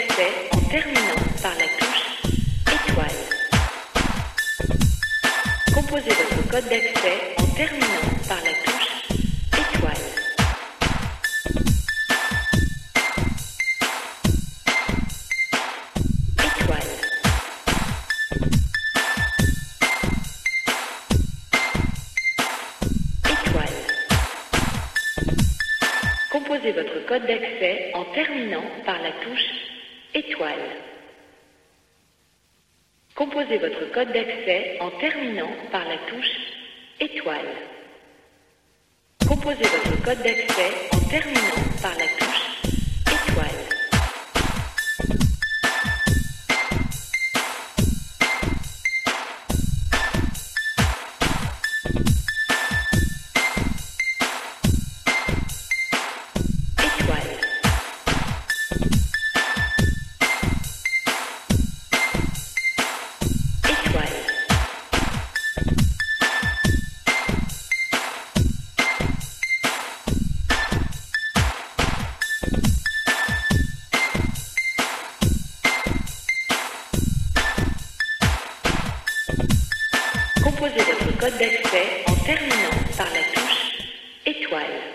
d'accès en terminant par la touche étoile. Composez votre code d'accès en terminant par la touche étoile. Étoile. Étoile. Composez votre code d'accès en terminant par la touche étoile. Composez votre code d'accès en terminant par la touche étoile. Composez votre code d'accès en terminant par la touche étoile. Étoile. Étoile. Composez votre code d'accès en terminant par la touche étoile.